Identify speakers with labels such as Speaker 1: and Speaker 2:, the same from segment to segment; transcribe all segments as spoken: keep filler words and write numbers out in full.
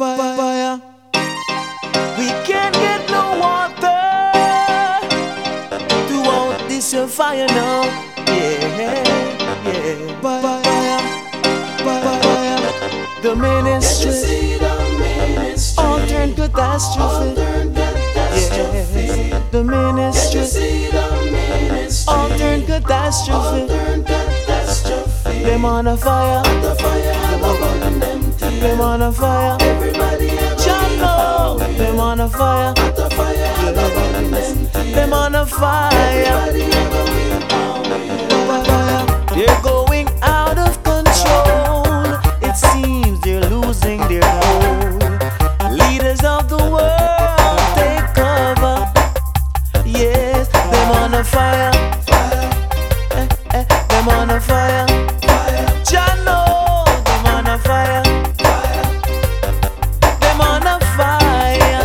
Speaker 1: fire, fire. We can't get no water throughout this uh, fire now. Yeah, yeah. Fire, fire, fire. The ministry, all turn catastrophe. Yeah, the ministry, all turn catastrophe. Them on a fire, them on a fire. Jah know, them on a fire, them on a fire. They're going out of control. It seems they're losing their hold. Leaders of the world take cover. Yes, them on a fire, eh, eh, them on a fire. Jah know, them on a fire, them on a fire.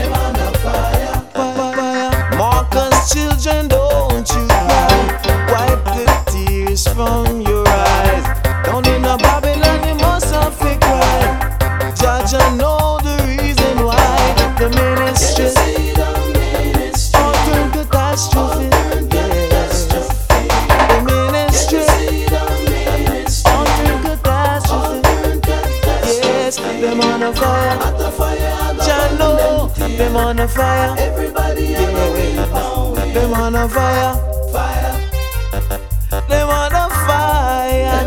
Speaker 1: Marcus, children, don't you cry. Wipe the tears from your eyes. Down in a Babylon, you must have to cry. Judge, I know the reason why. The ministry, all turn catastrophe. The ministry, all turn catastrophe. Yes, them on a fire. Jah know, them on a fire. Yeah, them on a fire. Them on a fire.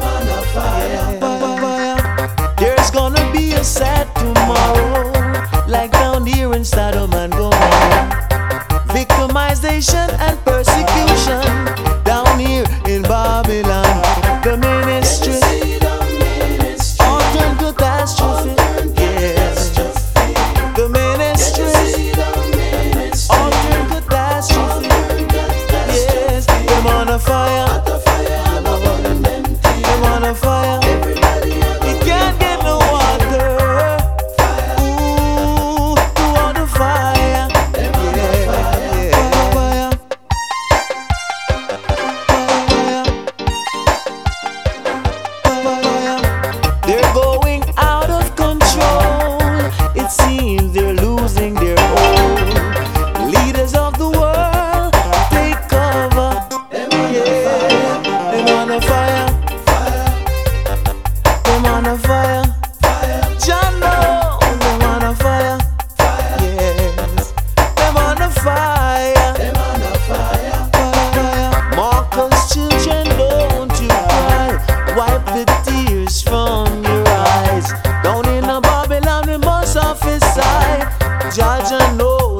Speaker 1: Yeah. There's gonna be a sad tomorrow, like down here in Sodom and Gomorrah. Victimization and persecution down here in Babylon. The ministry, all turn catastrophe. Yes, the ministry, all turn catastrophe. Yes, them on a fire, them on a fire. You can't get no water. Ooh, through the fire. Yeah, yeah. Fire, fire, fire. They're going out of control. It seems they're losing their hold. Leaders of the world take cover. Yeah, them on a fire, them on a fire. Jah know, them on a fire. Yes, them on a fire. Fire. Marcus, children, don't you cry. Wipe the tears from your eyes. Down in a Babylon, we must have his side. Jah know.